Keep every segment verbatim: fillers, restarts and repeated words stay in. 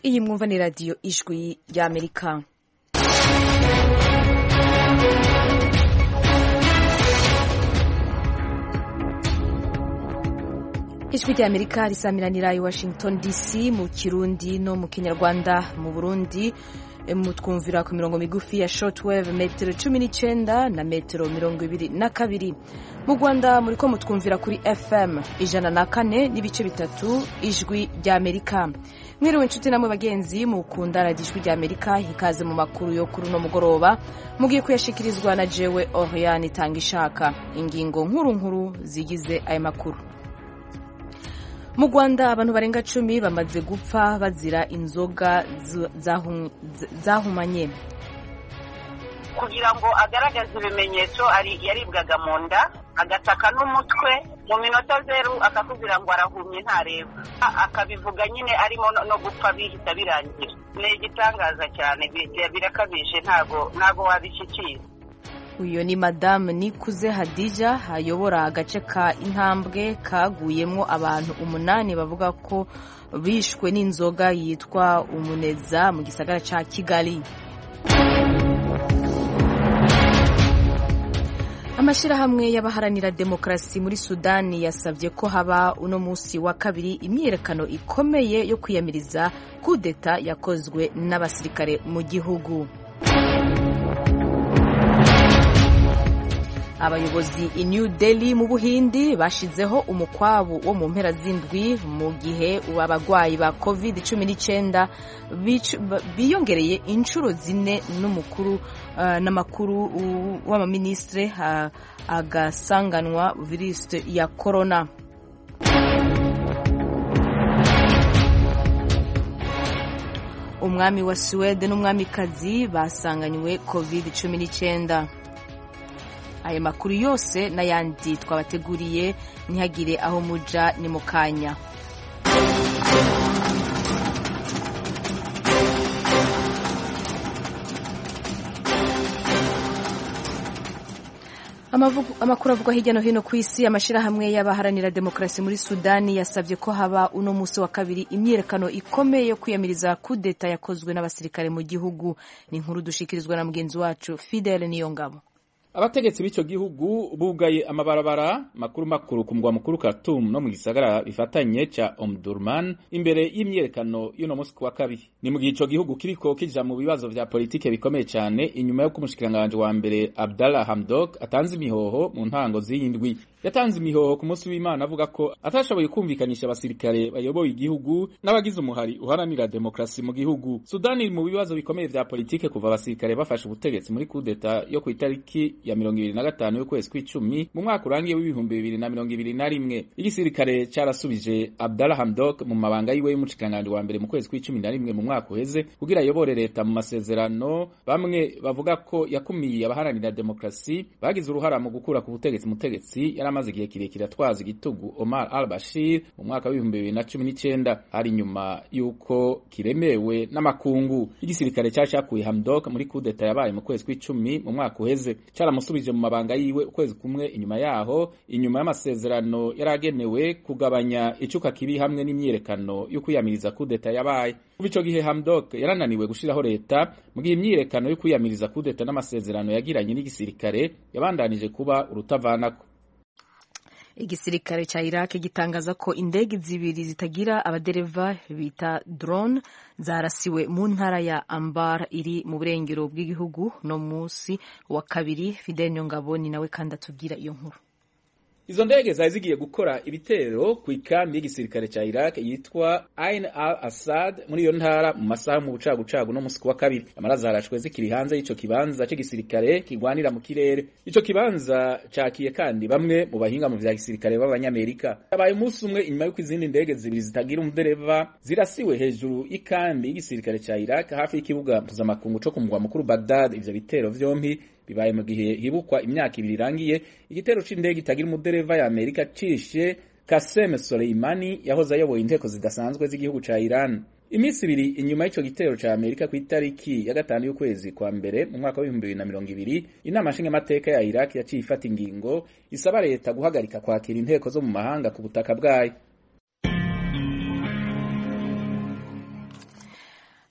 Iyi mwumva ni radio Ijwi ry'Amerika. Ijwi ry'Amerika risamiranira i Washington D C mu Kirundi no mu Kinyarwanda. Mu Burundi mutwumvira ku mirongo migufi ya shortwave metero cumi n'icenda na metero mirongo ibiri na kabiri. Mu Rwanda muriko mutwumvira kuri F M ijana na kane n'ibice bitatu Ijwi ry'Amerika. Mwiriwe inshuti namwe bagenzi mukunda radio Ijwi ry'Amerika, hikaze mu makuru yo kuri no mugoroba mugiye kuyashikirizwa na jewe Oriane Tangishaka. Ingingo nkuru nkuru zigize aya makuru. Mu Rwanda abantu barenga cumi bamaze gupfa bazira inzoga zahumanye. Kugira ngo agaragaze ibimenyetso ari yaribwaga mu nda, agataka n'umutwe, mu minota zero akakubwira ngo arahumye ntareba, akabivuga nyine arimo no gupfa bihita birangira. Ni igitangaza cyane, birakabije, ntago ntago wabishikira. Uyo ni Madame Nikuze Hadija ayobora agace ka Intambwe kaguyemo abantu umunani bavuga ko bishwe n'inzoga yitwa Umuneza mu gisagara ca Kigali. Amashirahamwe y'abaharanira demokrasi muri Sudani yasavye ko haba uno musi wa kabiri imyiyerekano ikomeye yo kwiyamiriza kudeta yakozwe n'abasirikare mu gihugu. Abayobozi i New Delhi mu Buhindi bashizeho umukwabu wo mu mpera z'indwi mu gihe abagwayi ba covid cumi n'icenda biyongereye inshuro zine n'umukuru uh, n'amakuru uh, w'amaministre uh, agasanganwa virusi ya corona. Umwami wa Sweden n'umwamikazi basanganywe covid cumi n'icenda. Aya makuru yose n'ayandi twabateguriye, ntihagire aho muja ni mukanya. Amakuru avugwa hirya no hino ku isi. Amashirahamwe y'abaharanira demokrasi muri Sudani yasavye ko haba uno musi wa kabiri imyiyerekano ikomeye yo kwiyamiriza kudeta yakozwe n'abasirikare mu gihugu. Ni inkuru dushikirizwa na mugenzi wacu Fidel Niyongabo. Abategetsi b'ico gihugu bugaye amabarabara makuru makuru ku mugwa mukuru Khartoum no mu gisagara bifatanye ca Omdurman imbere y'imyerekano y'uno musi wa kabiri. Ni mu gihe ico gihugu kiriko kija mu bibazo vya politike bikomeye cyane inyuma yo kumushikiranganje wa mbere Abdallah Hamdok atanze imihoho mu ntango z'indwi. Yatanze imihoho ku munsi w'Imana avuga ko atashoboye kumvikanisha abasirikare bayoboye igihugu n'abagize umuhari uharanira demokrasi mu gihugu. Sudani mu bibazo bikomeye vya politike kuva abasirikare bafashe ubutegetsi muri kudeta yo ku itariki ya mirongo ibiri na gatanu y'ukwezi kw'icumi mu mwaka urangiye w'ibihumbi bibiri na mirongo ibiri na rimwe. Igisirikare carasubije Abdallah Hamdok mu mabanga yiwe y'umushikiranganje wa mbere mu kwezi kw'icumi na rimwe mu mwaka uheze kugira ayobore leta mu masezerano. Bamwe bavuga ko yakumiye abaharanira demokrasi bagize uruhara mu gukura ku butegetsi mutegetsi yaramaze igihe kirekire atwaza igitugu Omar al-Bashir mu mwaka w'ibihumbi bibiri na cumi n'icenda, hari nyuma yuko kiremewe n'amakungu. Igisirikare cyacakuye Hamdok muri kudeta yabaye mu kwezi kw'icumi mu mwaka uheze, musubije mu mabanga yiwe ukwezi kumwe inyuma yaho, inyuma y'amasezerano yaragenewe kugabanya icuka kibi hamwe n'imyiyerekano yo kwiyamiriza kudeta yabaye. Kuva ico gihe Hamdok yarananiwe gushiraho leta mu gihe imyiyerekano yo kwiyamiriza kudeta n'amasezerano yagiranye n'igisirikare yabandanije kuba urutavanako. Igisirikare cha Iraq gitangaza ko indege zibiri zitagira abadereva bita drone zarasiwe mu ntara ya Anbar iri mu burengero bw'igihugu no musi wa kabiri. Fidel Nyongabo ni nawe kandi atubwira iyo nkuru. Izo ndege zari zigiye gukora ibitero ku ikambi y'igisirikare ca Iraq yitwa Ain al-Assad muri iyo ntara mu masaha mu bucagucagu no musi wa kabiri. Amaraza harashwe zikiri hanze y'ico kibanza c'igisirikare kigwanira mu kirere. Ico kibanza cakiye kandi bamwe mu bahinga mu vya gisirikare b'abanyamerika. Abaye umunsi umwe inyuma y'uko izindi ndege zibiri zitagira umudereva zirasiwe hejuru y'ikambi y'igisirikare ca Iraq hafi y'ikibuga mpuzamakungu co ku mugwa mukuru Baghdad. Ivyo bitero vyompi bibaye mu gihe hibukwa imyaka ibiri irangiye igitero c'indege itagira umudereva ya Amerika cishe Qasem Soleimani yahoze ayoboye inteko zidasanzwe z'igihugu ca Iran. Imisi ibiri inyuma y'ico gitero ca Amerika ku itariki ya gatanu y'ukwezi kwa mbere mu mwaka wa ibihumbi bibiri na mirongo ibiri, inama nshingamateka ya Iraq yaciye ifata ingingo isaba leta guhagarika kwakira inteko zo mu mahanga ku butaka bwayo.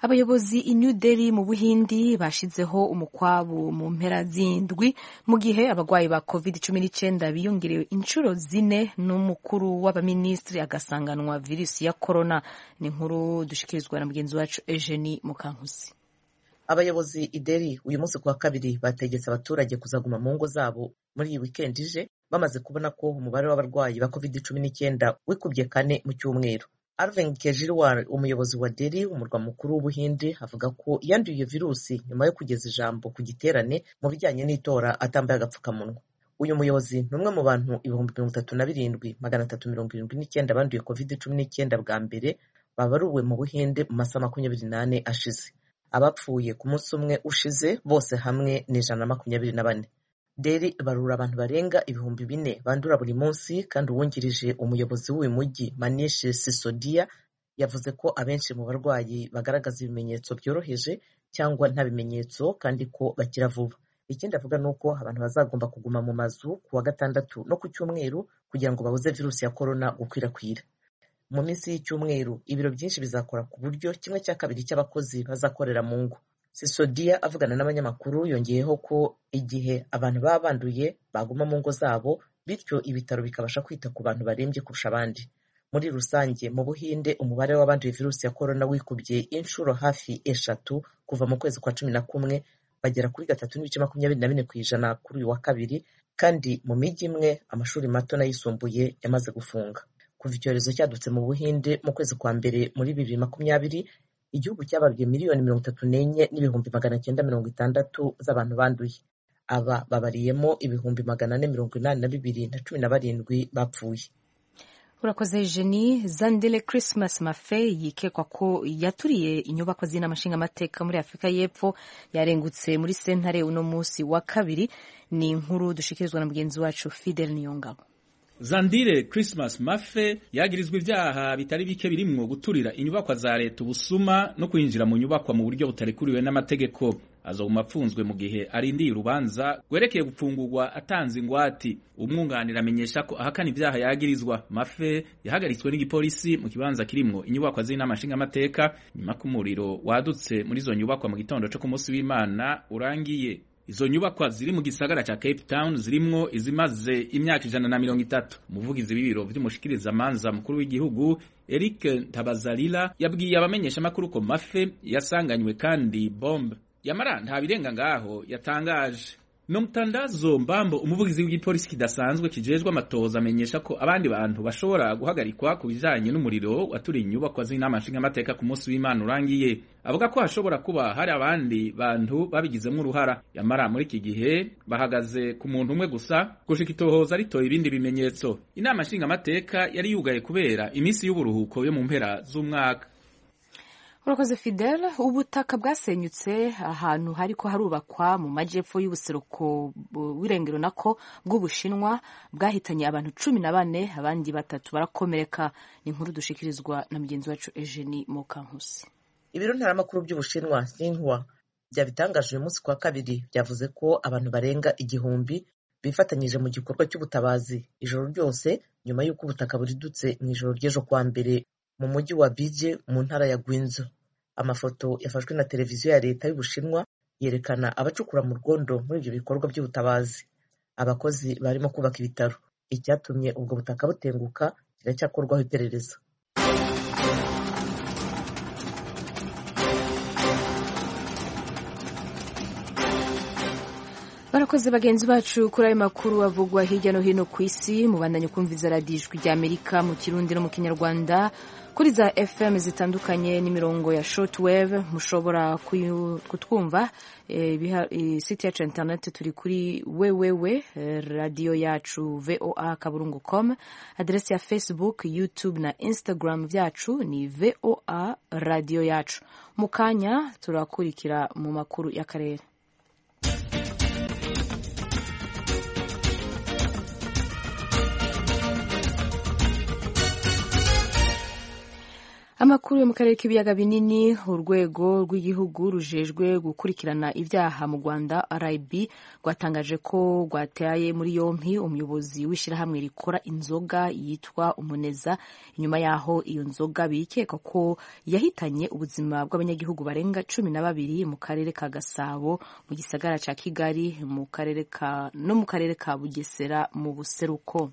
Abayobozi i New Delhi mu Buhindi bashizeho umukwabu mu mpera z'indwi mu gihe abagwayi ba covid cumi n'icyenda biyongerewe inshuro zine n'umukuru w'abaminisitiri agasanganwa virusi ya corona. Ni inkuru dushikirizwa na mugenzi wacu Eugenie Mukankusi. Abayobozi i Delhi uyu munsi kuwa kabiri bategetse abaturage kuzaguma mu ngo zabo muri iyi weekend ije bamaze kubona ko umubare w'abarwayi ba covid cumi n'icyenda wikubye kane mu cyumweru. Arvind Kejriwal, umuyobozi wa Delhi umurwa mukuru w'Ubuhindi, avuga ko yanduye iyo virusi nyuma yo kugeza ijambo ku giterane mu bijyanye n'itora atambaye agapfukamunwa. Uyu muyobozi ni umwe mu bantu ibihumbi mirongo itatu na birindwi magana atatu mirongo irindwi n'icyenda banduye covid cumi n'icyenda bwa mbere babaruwe mu Buhinde mu masaha makumyabiri n'ane ashize. Abapfuye ku munsi umwe ushize bose hamwe ni ijana na makumyabiri na bane. Delhi barura abantu barenga ibihumbi bine bandura buri munsi, kandi uwungirije umuyobozi w'uyu mujyi Manish Sisodia yavuze ko abenshi mu barwayi bagaragaza ibimenyetso byoroheje cyangwa nta bimenyetso kandi ko bakira vuba. Ikindi avuga ni uko abantu bazagomba kuguma mu mazu ku wa gatandatu no ku cyumweru kugira ngo babuze virusi ya corona gukwirakwira. Mu minsi y'icyumweru ibiro byinshi bizakora ku buryo kimwe cya kabiri cy'abakozi bazakorera mu ngo. Sisodia avugana n'abanyamakuru yongeyeho ko igihe abantu baba banduye baguma mu ngo zabo, bityo ibitaro bikabasha kwita ku bantu barembye kurusha abandi. Muri rusange mu Buhinde umubare w'abanduye virusi ya corona wikubye inshuro hafi eshatu kuva mu kwezi kwa cumi na kumwe, bagera kuri gatatu n'ibice makumyabiri na bine ku ijana kuri uyu wa kabiri, kandi mu mijyi imwe amashuri mato n'ayisumbuye yamaze gufunga. Kuva icyorezo cyadutse mu Buhinde mu kwezi kwa mbere muri bibiri makumyabiri, igihugu cyababwiye miliyoni mirongo itatu n'enye n'ibihumbi magana cyenda mirongo itandatu z'abantu banduye. Aba babariyemo ibihumbi magana ane mirongo inani na bibiri na cumi na barindwi bapfuye. Urakoze Eugenie. Zandile Christmas Mafe yikekwa ko yaturiye inyubako z'inama nshingamateka muri Afurika y'Epfo yarengutse muri sentare uno munsi wa kabiri. Ni inkuru dushikirizwa na mugenzi wacu Fidel Niyongabo. Zandile Christmas Mafe yagirizwa ivyaha bitari bike birimwo guturira inyubakwa za leta, ubusuma no kwinjira mu nyubakwa mu buryo butarekuriwe n'amategeko. Azoguma apfunzwe mu gihe arindiye urubanza gwerekeye gupfungurwa atanze ingwati. Umwunganira amenyesha ko ahakana ivyaha yagirizwa. Mafe yahagaritswe n'igipolisi mu kibanza kirimwo inyubakwa z'inama nshingamateka nyuma k'umuriro wadutse muri zo nyubakwa mu gitondo cyo ku munsi w'Imana urangiye. Izo nyubakwa ziri mu gisagara ca Cape Town zirimwo izimaze imyaka ijana na mirongo itatu. Umuvugizi w'ibiro vy'umushikiriza manza mukuru w'igihugu Eric Ntabazalila yabwiye abamenyesha makuru ko Mafe yasanganywe kandi bombe. Yamara nta birenga ngaho yatangaje. No Mtandazo Mbambo, umuvugizi w'igipolisi kidasanzwe kijejwe amatoza, amenyesha ko abandi bantu bashobora guhagarikwa ku bijanye n'umuriro waturiye inyubakwa z'inama nshingamateka ku munsi w'Imana urangiye. Avuga ko hashobora kuba hari abandi bantu babigizemo uruhara. Yamara muri iki gihe bahagaze ku muntu umwe gusa gushika itohoza ritoye ibindi bimenyetso. Inama nshingamateka yari yugaye kubera iminsi y'uburuhuko yo mu mpera z'umwaka. Urakoze Fidel. Ubutaka bwasenyutse ahantu hariko harubakwa mu majepfo y'ubuseruko w'irengero nako bw'Ubushinwa bwahitanye abantu cumi na bane, abandi batatu barakomereka. Ni inkuru dushikirizwa na mugenzi wacu Eugenie Mukankusi. Ibiro ntaramakuru by'Ubushinwa Xinhua byabitangaje uyu munsi kwa kabiri byavuze ko abantu barenga igihumbi bifatanyije mu gikorwa cy'ubutabazi ijoro ryose nyuma y'uko ubutaka buridutse mu ijoro ry'ejo kwa mbere mu mujyi wa Bije mu ntara ya Guinzo. Amafoto yafashwe na televiziyo ya leta y'Ubushinwa yerekana abacukura mu rwondo muri ibyo bikorwa by'ubutabazi. Abakozi barimo kubaka ibitaro. Icyatumye ubwo butaka butenguka kiracyakorwaho iperereza. Barakoze bagenzi bacu kuri ayo makuru avugwa hirya no hino ku isi. Mubandanye kumviza radiyo Ijwi ry'Amerika mu Kirundi no mu Kinyarwanda kuri za F M zitandukanye n'imirongo ya shortwave. Mushobora kutwumva e, site yacu internet turi kuri wewewe radio yacu voa kaburungu com. Adresi ya Facebook, YouTube na Instagram vyacu ni voa radio yacu. Mukanya turakurikira mu makuru y'akarere. Amakuru yo mu karere k'ibiyaga binini, urwego rw'igihugu rujejwe gukurikirana ibyaha mu Rwanda R I B rwatangaje ko rwataye muri yompi umuyobozi w'ishirahamwe rikora inzoga yitwa Umuneza, inyuma yaho iyo nzoga bikeka ko yahitanye ubuzima bw'abanyagihugu barenga cumi na babiri mu karere ka Gasabo, mu gisagara ca Kigali, mu karere ka no mu karere ka Bugesera mu buseruko.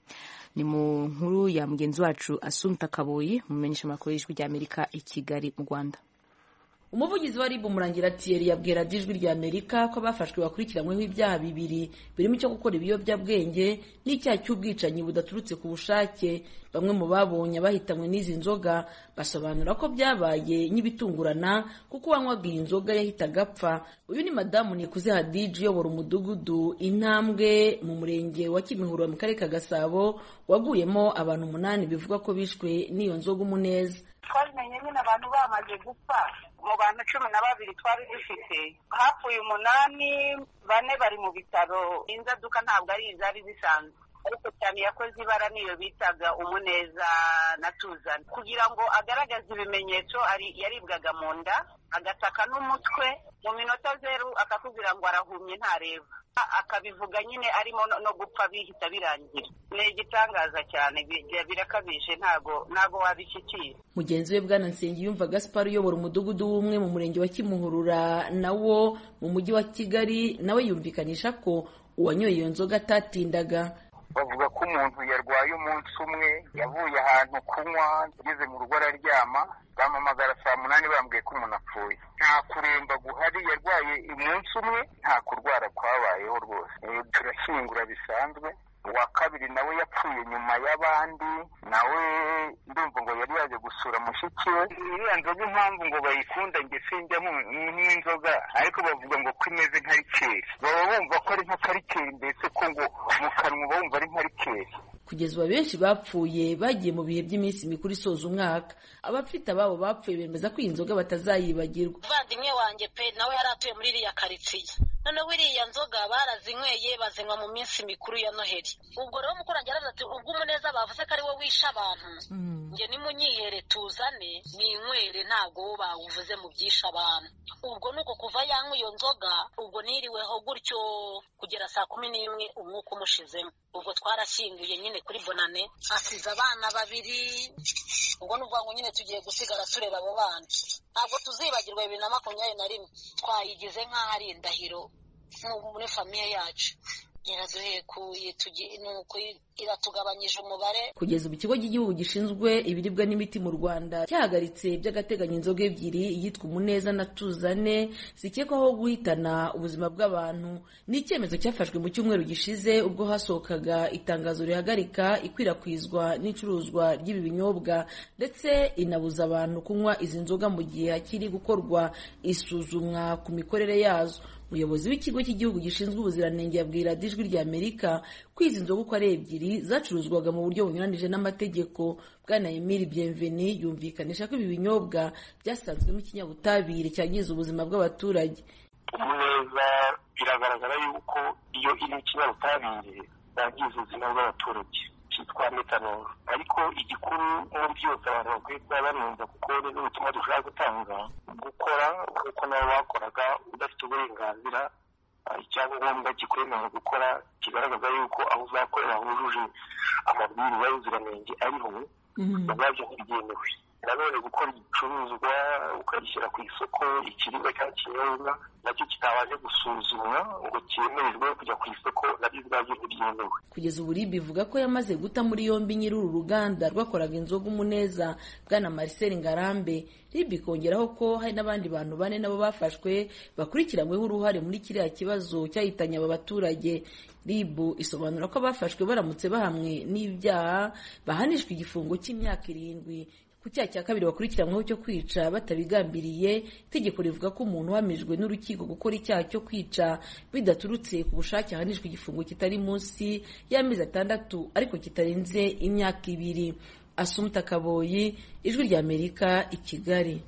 Ni mu nkuru ya mugenzi wacu Asumta Kaboyi, mumenyesha makuru y'ijwi rya Amerika i Kigali mu Rwanda. Umuvugizi wa R I B Murangira Thierry yabwira ijwi rya Amerika ko bafashwe bakurikiranyweho ibyaha bibiri birimo icyo gukora ibiyobyabwenge n'icyaha cy'ubwicanyi budaturutse ku bushake. Bamwe mu babonye bahitamwe n'izi nzoga basobanura ko byabaye nk'ibitungurana kuko uwanywaga iyi nzoga yahitaga apfa. Uyu ni Madamu Nikuze Hadiji uyobora umudugudu Intambwe mu murenge wa Kimihurura mu karere ka Gasabo waguyemo abantu umunani bivugwa ko bishwe n'iyo nzoga Umuneza. Twabimenye nyine abantu bamaze gupfa. Mu bantu cumi na babiri twari dufite hapfuye umunani, bane bari mu bitaro. Inzaduka ntabwo ari izari zisanzwe, ariko cyane yakoze ibara niyo bitaga Umuneza na Tuzana. Kugira ngo agaragaze ibimenyetso, ari yaribwaga mu nda, agataka n'umutwe, mu minota zeru akakubwira ngo arahumye ntareba, akabivuga nyine arimo no gupfa bihita birangira. Ni igitangaza cyane, birakabije, ntago ntago wabishyikira. Mugenzi we Bwana Nsengiyumva Gaspar uyobora umudugudu w'umwe mu murenge wa Kimuhurura nawo mu mujyi wa Kigali, nawe yumvikanisha ko uwanyoye iyo nzoga atatindaga. Bavuga ko umuntu yarwaye umunsi umwe, yavuye ahantu kunywa, ageze mu rugo araryama, bamamagara saa munani bambwiye ko umuntu apfuye. Nta kuremba guhari, yarwaye umunsi umwe, nta kurwara kwabayeho rwose. Turashyingura bisanzwe. Uwa kabiri nawe yapfuye nyuma y'abandi, nawe ndumva ngo yari yaje gusura mushiki we. Iriya nzoga impamvu ngo bayikunda nge sinjya nk'inzoga, ariko bavuga ngo ko imeze nka rikeri. Baba bumva ko ari nka karikeri, mbese ko ngo mu kanwa bumva ari nka rikeri. Kugeza ubu benshi bapfuye bagiye mu bihe by'iminsi mikuru isoza umwaka. Abafite ababo bapfuye bemeza ko iyi nzoga batazayibagirwa. Umuvandimwe wanjye pe nawe yari atuye muri iriya karitsiye, none wiriya nzoga barazinyweye bazinywa mu minsi mikuru ya Noheli. Ubwo rero mukurangira aravuze ati ubwo Umuneza bavuze ko ari we wishe abantu, nge nimunyihere tuzane ninywere, ntabwo wo bawuvuze mu byisha abantu. Ubwo nuko kuva yanywa iyo nzoga, ubwo niriweho gutyo kugera saa kumi n'imwe umwuka umushizemo. Ubwo twarashyinguye nyine kuri Bonane, asize abana babiri. Ubwo nuvuga ngo nyine tugiye gusigara tureba abo bana. Ntabwo tuzibagirwa bibiri na makumyabiri na rimwe twayigize nk'aho ari indahiro muri famiye yacu. Iraduhekuye nuko iratugabanyije umubare. Kugeza ubu ikigo cy'igihugu gishinzwe ibiribwa n'imiti mu Rwanda cyahagaritse by'agateganyo inzoga ebyiri, iyitwa Umuneza na Tuzane, zikekwaho guhitana ubuzima bw'abantu. Ni icyemezo cyafashwe mu cyumweru gishize ubwo hasohokaga itangazo rihagarika ikwirakwizwa n'icuruzwa ry'ibi binyobwa, ndetse inabuza abantu kunywa izi nzoga mu gihe hakiri gukorwa isuzumwa ku mikorere yazo. Umuyobozi w'ikigo cy'igihugu gishinzwe ubuziranenge yabwira ijwi rya Amerika ko izi nzoga uko ari ebyiri zacuruzwaga mu buryo bunyuranije n'amategeko. Bwana Emile Bienveni yumvikanisha ko ibi binyobwa byasanzwemo ikinyabutabire cyangiza ubuzima bw'abaturage. Umuneza biragaragara yuko iyo iri ikinyabutabire yangiza ubuzima bw'abaturage, cyitwa metanol. Ariko igikuru muri byose abantu bakwiye kuba banenza, kuko n'ubutumwa dushaka gutanga gukora kuko nabo bakoraga udafite uburenganzira, icyangombwa kikwemerera gukora kigaragaza yuko aho uzakorera hujuje amabwiriza y'ubuziranenge ariho, ubwabyo ntibyemewe. Nanone gukora igicuruzwa ukagishyira ku isoko, ikiribwa cyangwa ikinyobwa nacyo kitabanje gusuzumwa ngo cyemererwe kujya ku isoko, nabyo ubwabyo ntibyemewe. Kugeza ubu R I B ivuga ko yamaze guta muri yombi nyiri uru ruganda rwakoraga inzoga Umuneza, Bwana Marcel Ngarambe. R I B ikongeraho ko hari n'abandi bantu bane nabo bafashwe bakurikiranyweho uruhare muri kiriya kibazo cyahitanye aba baturage. R I B isobanura ko abafashwe baramutse bahamwe n'ibyaha bahanishwa igifungo cy'imyaka irindwi. Ku cyaha cya kabiri bakurikiranyweho cyo kwica batabigambiriye, itegeko rivuga ko umuntu uhamijwe n'urukiko gukora icyaha cyo kwica bidaturutse ku bushake ahanishwa igifungo kitari munsi y'amezi atandatu ariko kitarenze imyaka ibiri. Asumta Kaboyi, ijwi rya Amerika i Kigali.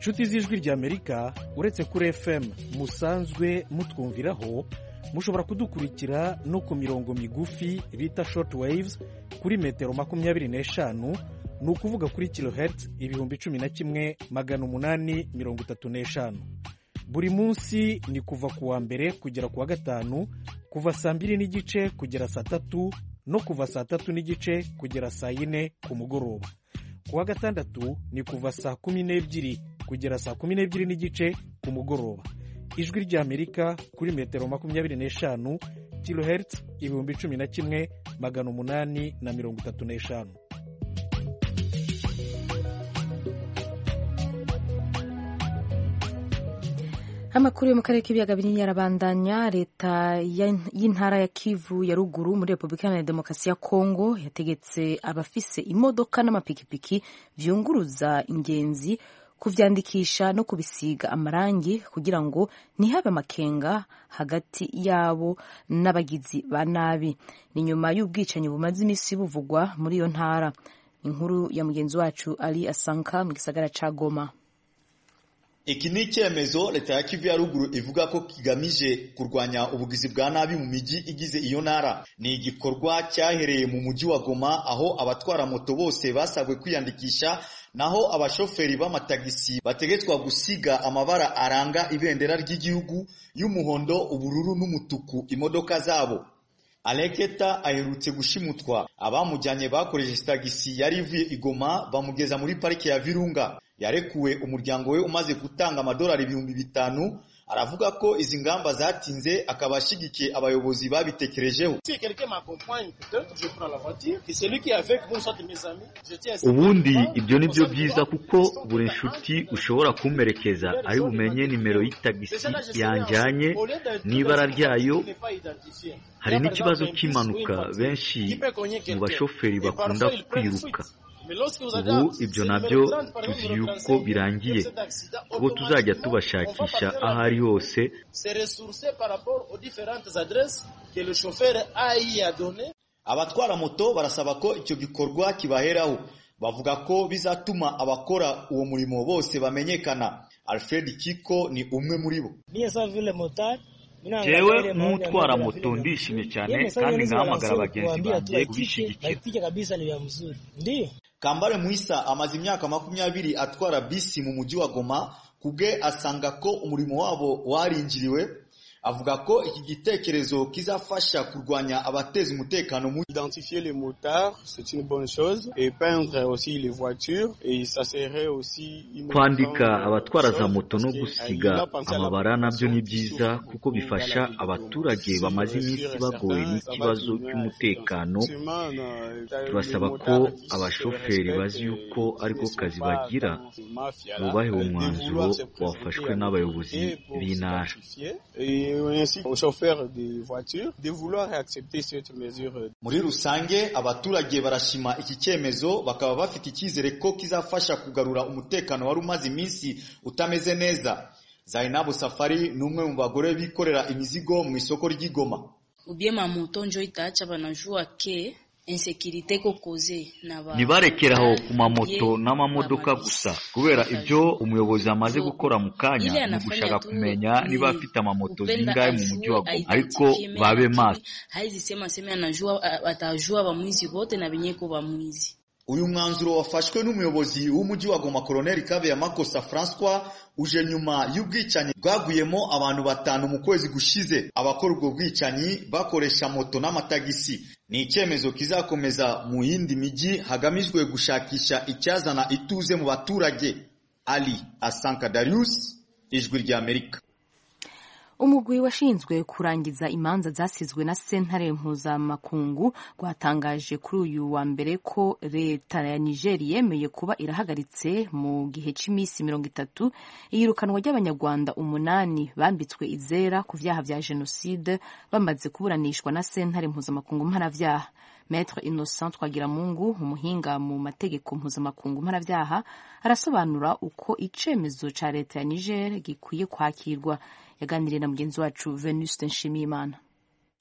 nshuti z'ijwi ry'Amerika uretse kuri F M musanzwe mutwumviraho, mushobora kudukurikira no ku mirongo migufi bita short waves kuri metero makumyabiri n'eshanu, ni ukuvuga kuri kilohertz ibihumbi cumi na kimwe magana umunani mirongo itatu n'eshanu. Buri munsi ni kuva ku wa mbere kugera ku wa gatanu, kuva saa mbiri n'igice kugera saa tatu no kuva saa tatu n'igice kugera saa yine ku mugoroba. Ku wa gatandatu ni kuva saa kumi n'ebyiri kugera saa kumi n'ebyiri n'igice ku mugoroba. Ijwi ry'Amerika kuri metero makumyabiri n'eshanu, kilohertz ibihumbi cumi na kimwe magana umunani na mirongo itatu n'eshanu. Amakuru yo mu karere k'ibiyaga binini yarabandanya. Leta y'intara ya Kivu ya ruguru muri Repubulika Iharanira Demokarasi ya Kongo yategetse abafise imodoka n'amapikipiki vyunguruza ingenzi kuvyandikisha no kubisiga amarangi kugira ngo ntihabe amakenga hagati yabo n'abagizi ba nabi. Ni nyuma y'ubwicanyi bumaze imisi buvugwa muri iyo ntara. Inkuru ya mugenzi wacu Ali Asanka mu gisagara ca Goma. Iki ni icyemezo leta ya Kivu ya ruguru ivuga ko kigamije kurwanya ubugizi bwa nabi mu miji igize iyo ntara. Ni igikorwa cyahereye mu mujyi wa Goma, aho abatwara moto bose basabwe kwiyandikisha, naho abashoferi b'amatagisi bategetswa gusiga amabara aranga ibendera ry'igihugu y'umuhondo, ubururu n'umutuku imodoka zabo. Aleketa aherutse gushimutwa. Abamujyanye bakoresheje tagisi yari ivuye igoma bamugeza muri parike ya Virunga. Yarekuwe umuryango we umaze gutanga amadolari ibihumbi bitanu. Aravuga ko izi ngamba zatinze, akabashigikiye abayobozi babitekerejeho. Ubundi ibyo nibyo byiza kuko buri nshuti ushobora kumperekeza ari bumenye nimero y'itagisi yanjyanye n'ibara ryayo. Hari n'ikibazo cy'impanuka, benshi mu bashoferi bakunda kwiruka. Ubu ibyo nabyo tuzi yuko birangiye, kuko tuzajya tubashakisha aho ari hose. Abatwara moto barasaba ko icyo gikorwa kibaheraho. Bavuga ko bizatuma abakora uwo murimo bose bamenyekana. Alfred Kiko ni umwe muri bo. Jewe nk'utwara moto ndishimye cyane kandi ngahamagara abagenzi banjye kubishyigikira. Kambale Muisa amaze imyaka makumyabiri atwara bisi mu mujyi wa Goma. Kubwe asanga ko umurimo wabo warinjiriwe. Avuga ko iki gitekerezo kizafasha kurwanya abateza umutekano mu identifier les motards, c'est une bonne chose, et peindre aussi les voitures, et ça serait aussi kwandika abatwara za moto no gusiga amabara nabyo ni byiza kuko bifasha abaturage bamaze iminsi bagowe n'ikibazo cy'umutekano. Turasaba ko abashoferi bazi yuko ariko kazi bagira bubahe umwanzuro wafashwe n'abayobozi b'intara. aux chauffeurs de voitures de vouloir accepter cette mesure. Muri rusange abaturage barashima iki cyemezo, bakaba bafite icyizere ko kizafasha kugarura umutekano wari umaze iminsi utameze neza. Zainabu Safari ni umwe mu bagore bikorera imizigo mu isoko ry'Igoma. Ubie mamoto njo itaacha banajua ke nibarekeraho ku mamoto n'amamodoka gusa, kubera ibyo umuyobozi amaze gukora mu kanya ni gushaka kumenya niba afite amamoto zingahe mu mujyi wa Goma, ariko babe maso. Uyu mwanzuro wafashwe n'umuyobozi w'umujyi wa Goma Colonel Kabeya Makosa François uje nyuma y'ubwicanyi bwaguyemo abantu batanu mu kwezi gushize. Abakora ubwo bwicanyi bakoresha moto n'amatagisi. Ni icyemezo kizakomeza mu yindi mijyi hagamijwe gushakisha icyazana ituze mu baturage. Ali Asanka Darius, Ijwi ry'Amerika. Umugwi washinzwe kurangiza imanza zasizwe na sentare mpuzamakungu rwatangaje kuri uyu wa mbere ko leta ya Niger yemeye kuba irahagaritse mu gihe cy'iminsi mirongo itatu iyirukanwa ry'abanyarwanda umunani bambitswe izera ku vyaha vya jenoside bamaze kuburanishwa na sentare mpuzamakungu mpanavyaha. Maître Innocent Twagiramungu, umuhinga mu mategeko mpuzamakungu mpanavyaha, arasobanura uko icemezo ca leta ya Niger gikwiye kwakirwa. Yaganiriye na mugenzi wacu Venuste Nshimiyimana. Uh,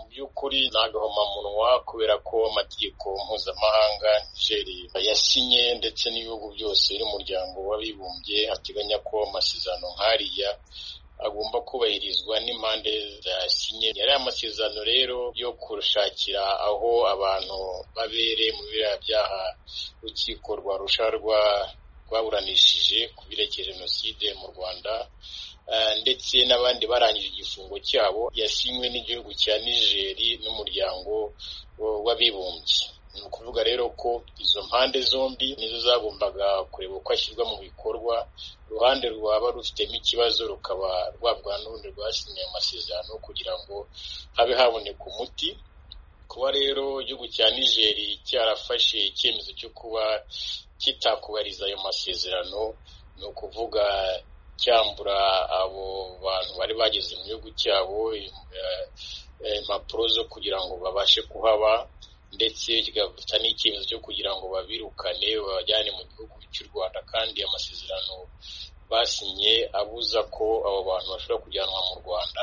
by'ukuri n'agahomamunwa kubera ko amategeko mpuzamahanga Niger yasinye ndetse n'ibihugu byose n'umuryango w'abibumbye ateganya ko amasezerano nk'ariya agomba kubahirizwa n'impande zasinye. Yari amasezerano rero yo kurushakira aho abantu babere mu biriya byaha urukiko rwa Arusha rwaburanishije ku birekeye jenoside mu Rwanda ndetse n'abandi barangije igifungo cyabo, yasinywe n'igihugu cya Niger n'umuryango w'abibumbye. Ni ukuvuga rero ko izo mpande zombi nizo zagombaga kureba uko ashyirwa mu bikorwa, uruhande rwaba rufitemo ikibazo rukaba rwabwa n'urundi rwasinye amasezerano kugira ngo habe haboneka umuti. Kuba rero igihugu cya Niger cyarafashe icyemezo cyo kuba kitakubariza ayo masezerano, ni ukuvuga cyambura abo bantu bari bageze mu gihugu cyabo impapuro zo kugira ngo babashe kuhaba, ndetse kigafata n'icyemezo cyo kugira ngo babirukane babajyane mu gihugu cy'u Rwanda, kandi amasezerano basinye abuza ko abo bantu bashobora kujyanwa mu Rwanda.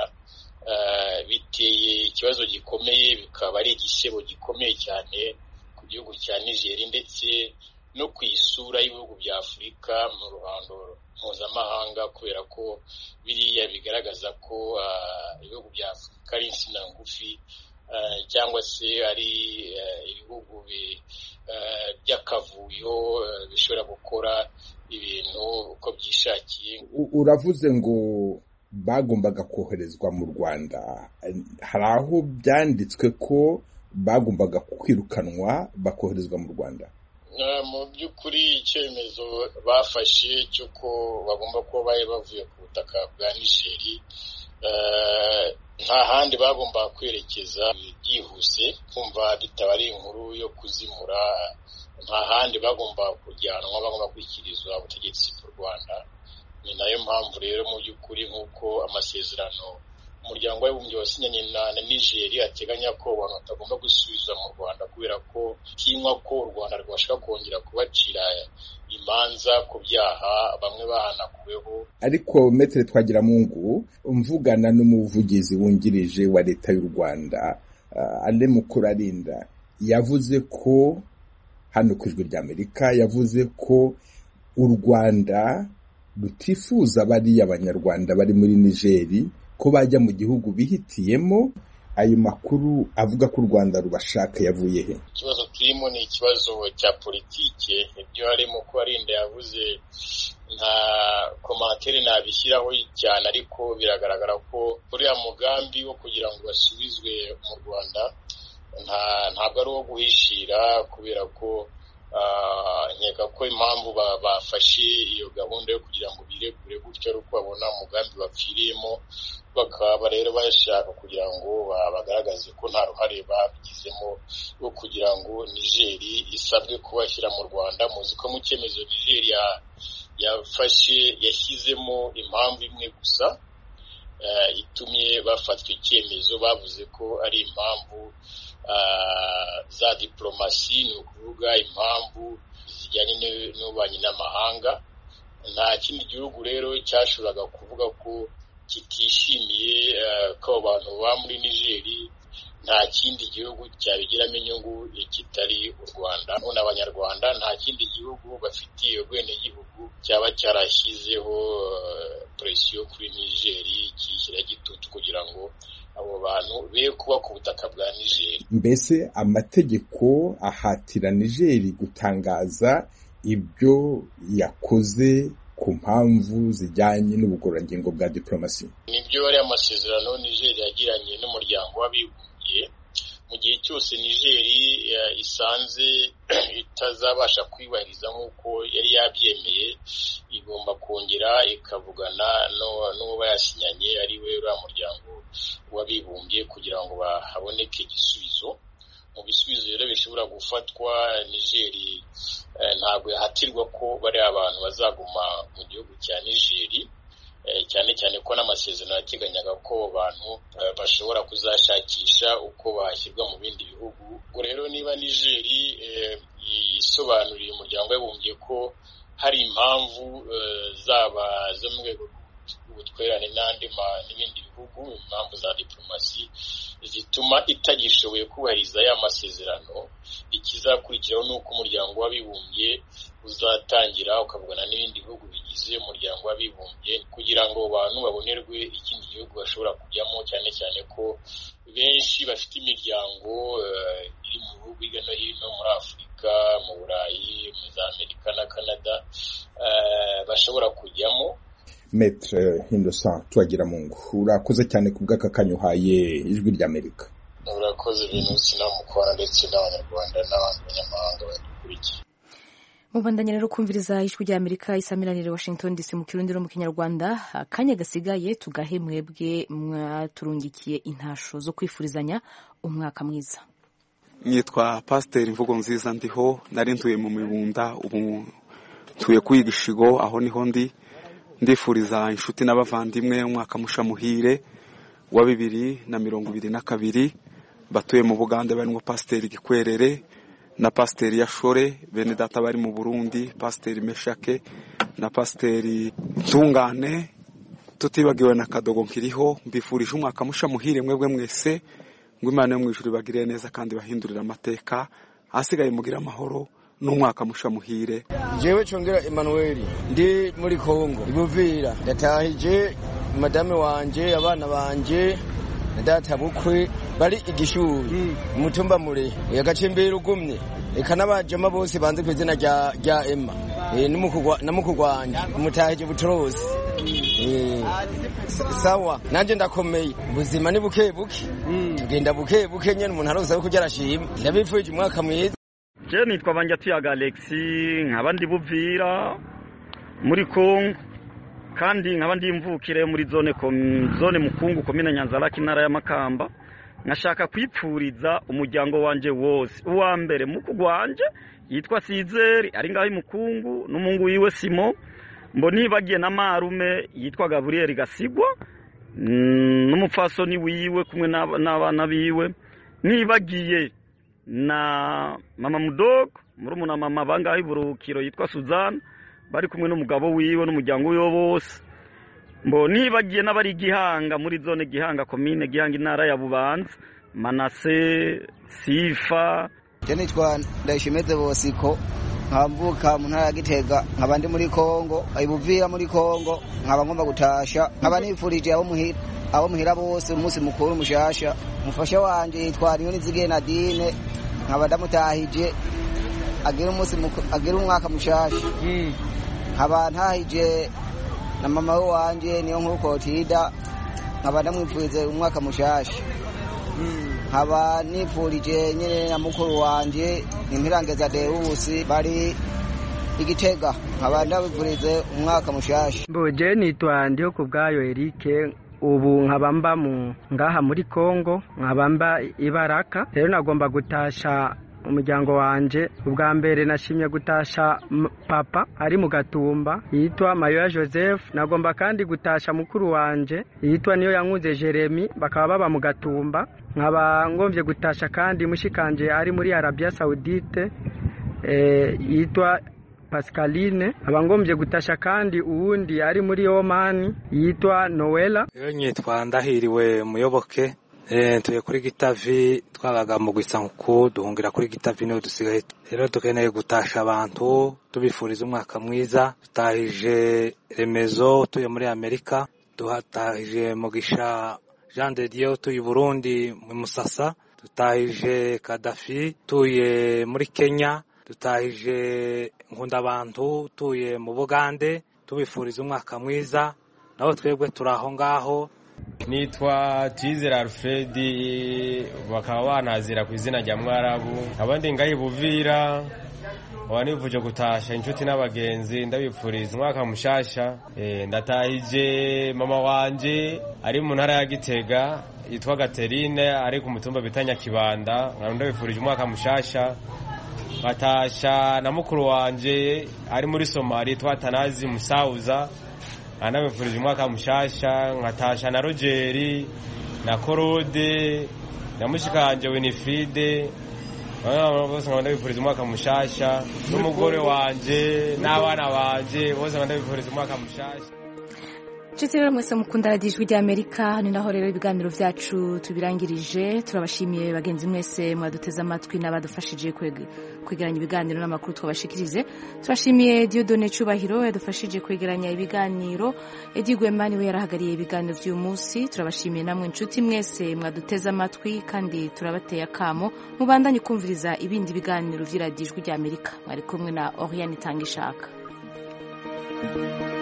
Biteye ikibazo gikomeye, bikaba ari igisebo gikomeye cyane ku gihugu cya Niger ndetse no ku isura y'ibihugu bya Afurika mu ruhando mpuzamahanga, kubera ko biriya bigaragaza ko ibihugu bya Afurika ari insina ngufi cyangwa se ari ibihugu by'akavuyo bishobora gukora ibintu uko byishakiye. Uravuze ngo bagombaga koherezwa mu Rwanda, hari aho byanditswe ko bagombaga kwirukanwa bakoherezwa mu Rwanda? Mu by'ukuri icyemezo bafashe cy'uko bagomba kuba bari bavuye ku butaka bwa Niger, nta handi bagomba kwerekeza byihuse, kumva bitaba ari inkuru yo kuzimura. Nta handi bagomba kujyanwa, bagomba kwishyikirizwa ubutegetsi bw'u Rwanda. Ni nayo mpamvu rero mu by'ukuri nk'uko amasezerano umuryango w'abibumbye wasinyanye na Niger ateganya ko abantu batagomba gusubizwa mu Rwanda, kubera ko tinywa ko u Rwanda rwashaka kongera kubacira imanza ku byaha bamwe bahanakuweho. Ariko Maître Twagiramungu, mvugana n'umuvugizi wungirije wa leta y'u Rwanda Ale Mukurarinda, yavuze ko hano ku Ijwi ry'Amerika, yavuze ko u Rwanda rutifuza bariya abanyarwanda bari muri Niger ko bajya mu gihugu bihitiyemo. Ayo makuru avuga ko u Rwanda rubashaka yavuye he? Ikibazo turimo ni ikibazo cya politike. Ibyo Ale Mukurarinda yavuze nta komantere nabishyiraho cyane, ariko biragaragara ko uriya mugambi wo kugira ngo basubizwe mu Rwanda nta ntabwo ari uwo guhishira, kubera ko nkeka ko impamvu bafashe iyo gahunda yo kugira ngo birekure gutyo ari uko babona umugambi bapfiriyemo, bakaba rero bashaka kugira ngo bagaragaze ko nta ruhare babigizemo rwo kugira ngo Niger isabwe kubashyira mu Rwanda. Muzi ko mu cyemezo Niger yafashe yashyizemo impamvu imwe gusa itumye bafatwa icyemezo, bavuze ko ari impamvu za diplomasi, ni ukuvuga impamvu zijyanye n'ububanyi n'amahanga. Nta kindi gihugu rero cyashoboraga kuvuga ko kitishimiye ko abantu baba muri Niger, nta kindi gihugu cyabigiramo inyungu kitari u Rwanda. None abanyarwanda nta kindi gihugu bafitiye ubwenegihugu cyaba cyarashyizeho presiyo kuri Niger kishyira gitutu kugira ngo abo bantu be kuba ku butaka bwa Niger. Mbese amategeko ahatira Niger gutangaza ibyo yakoze ku mpamvu zijyanye n'ubugororangingo bwa diplomasi. Nibyo ari amasezerano Niger yagiranye n'umuryango w'abibumbye. Mu gihe cyose Niger isanze itazabasha kwibahiriza nk'uko yari yabyemeye, igomba kongera ikavugana n'uwo bayasinyanye ari we uriya muryango w'abibumbye kugira ngo haboneke igisubizo. Mu bisubizo rero bishobora gufatwa, Niger ntabwo yahatirwa ko bari abantu bazaguma mu gihugu cya Niger, cyane cyane ko n'amasezerano yateganyaga ko abantu bashobora kuzashakisha uko bashyirwa mu bindi bihugu. Ubwo rero niba Niger isobanuriye umuryango w'abibumbye ko hari impamvu zaba zo mu rwego rw'ubutwererane n'andi n'ibindi bihugu, impamvu za diplomasi, zituma itagishoboye kubahiriza ya masezerano, ikizakurikiraho nuko umuryango w'abibumbye uzatangira ukavugana n'ibindi bihugu bigize umuryango w'abibumbye kugira ngo abantu babonerwe ikindi gihugu bashobora kujyamo, cyane cyane ko benshi bafite imiryango uh, iri mu bihugu hirya no hino muri Afurika, mu Burayi, muri za Amerika na Canada uh, bashobora kujyamo. Maître Innocent Twagiramungu, urakoze cyane ku bw'akakanyuhaye ijwi ry'Amerika. Urakoze Venus namukwana ndetse n'abanyarwanda n'abandi banyamahanga badukurikiye. Mubandanya rero kumviriza ijwi ry'Amerika isamiranire Washington D C mu Kirundi no mu Kinyarwanda. Akanya gasigaye tugahe mwebwe mwaturungikiye intasho zo kwifurizanya umwaka mwiza. Nitwa Pasteur Mvugo Nziza, ndiho nari ntuye mu Mibunda, ubu tuye kwigishigo aho niho ndi. Ndifuriza inshuti n'abavandimwe umwaka musha muhire wa bibiri na mirongo ibiri na kabiri batuye mu Bugande, barimo Pasteur Gikwerere na Pasteur Yashore, bene data bari mu Burundi, Pasteur Meshake na Pasteur Ntungane, tutibagiwe na Kadogo nkiriho. Mbifurije umwaka musha muhire mwebwe mwese, ngo Imana yo mwijuru bagire neza kandi bahindurira amateka, asigaye mugira amahoro n'umwaka musha muhire. Jewe Chongera Emmanuel ndi muri Kongo Ibuvira, ndatahije madame wanje, abana banje na data bukwe bari igishuri umutumba mure yagacimbira ugumye, eka n'abajama bose banze kwizina rya rya Emma eh numukugwa namukugwanje umutahije Butrosi. Eh sawa nanje ndakomeye, ubuzima ni buke buke tugenda buke buke nyene umuntu aroza ko arashima. Ndabifuje umwaka mwiza. Je nitwa Banjatuyaga Alexi, nkabandi Buvira muri Kongo, kandi nkabandi mvukire muri zone zone Mukungu komine Nyanzarake intara ya Makamba. Nashaka kwipfuriza umuryango wanje wose. Uwa mbere mukugu wanje yitwa Sizeri ari ngaho Mukungu n'umungu wiwe Simo, mbo nibagiye na marume yitwa Gabriel Gasigwa n'umupfasoni wiwe kumwe n'abana biwe, nibagiye na mama mudogo murumuna mama bangaho iburukiro yitwa Suzana bari kumwe n'umugabo wiwe n'umuryango wiwe bose, mbo nibagiye n'abari Gihanga muri zone Gihanga komine Gihanga intara ya Bubanza, Manase Sifa. Je nitwa Ndayishimeze Bosiko, nkamvuka mu ntara ya Gitega, nkabandi muri Kongo, Ibuvira muri Kongo, nkaba ngomba gutasha, nkaba nifurije abo muhira abo muhira bose umunsi mukuru mushasha. Mufasha wanje yitwa Niyonizige Nadine, nkaba ndamutahije agira umunsi agira umwaka mushasha. Nkaba ntahije na mama wanje niyo nkuru Kotida, nkaba ndamwifurize umwaka mushasha. Nkaba nifurije nyene na mukuru wanje Nimpirangeza Deusi bari Igitega, nkaba ndabifurize umwaka mushasha. Mboje nitwa Ndiho Kubwayo Eric, ubu nkabamba mu ngaha muri Kongo, nkabamba Ibaraka. Rero nagomba gutasha umuryango wanje. Ubwa mbere nashimye gutasha papa ari mu Gatumba yitwa Mayoya Joseph, nagomba kandi gutasha mukuru wanje yitwa Niyo Yankunze Jeremy, bakaba baba mu Gatumba. Nkaba ngomvye gutasha kandi mushikanje ari muri Arabia Saudite eh yitwa Pascaline. Abangombye gutasha kandi uwundi ari muri Oman yitwa Noela. Yo nyitwa Ndahiriwe Muyoboke, eh tuye kuri Gitavi, twabaga mu Gwisankuku duhungira kuri Gitavi niho dusigaye. Rero tukeneye gutasha abantu tubifuriza umwaka mwiza. Tutahije Remezo tuye muri Amerika, duhatahije Mugisha Jean de Dieu tuye Burundi mu Musasa, tutahije Kadafi tuye muri Kenya, tutahije Nkunda abantu tuye mu Bugande, tubifuriza umwaka mwiza. Naho twebwe turaho ngaho. Nitwa Twizera Alfred, bakaba banazira ku izina rya Mwarabu, abandi ngahi Buvira. Wanivuje gutasha inshuti n'abagenzi, ndabifuriza umwaka mushasha. E, ndatahije mama wanje ari mu ntara ya Gitega yitwa Gaterine ari ku mutumba bitanya Kibanda, ndabifurije umwaka mushasha. Batasha na mukuru wanje ari muri Somalia yitwa Tanazi Musauza, ndabifurije umwaka mushasha. Nkatasha na Rogeri na Korode na mushikanje Winifride, bose ndabifuriza umwaka mushasha, n'umugore wanje n'abana banje bose ndabifuriza umwaka mushasha. Nshuti rero mwese mukunda radiyo ijwi ry'Amerika, ni naho rero ibiganiro byacu tubirangirije. Turabashimiye bagenzi mwese mwaduteze amatwi n'abadufashije kwegeranya ibiganiro n'amakuru twabashikirize. Turashimiye Dieudonné Cyubahiro yadufashije kwegeranya ibiganiro. Edi Gwemani we yarahagariye ibiganiro by'uyu munsi. Turabashimiye namwe nshuti mwese mwaduteze amatwi kandi turabateye akamo mubandanye kumviriza ibindi biganiro by'iradiyo ijwi ry'Amerika. Mwari kumwe na Oriane Tangishaka.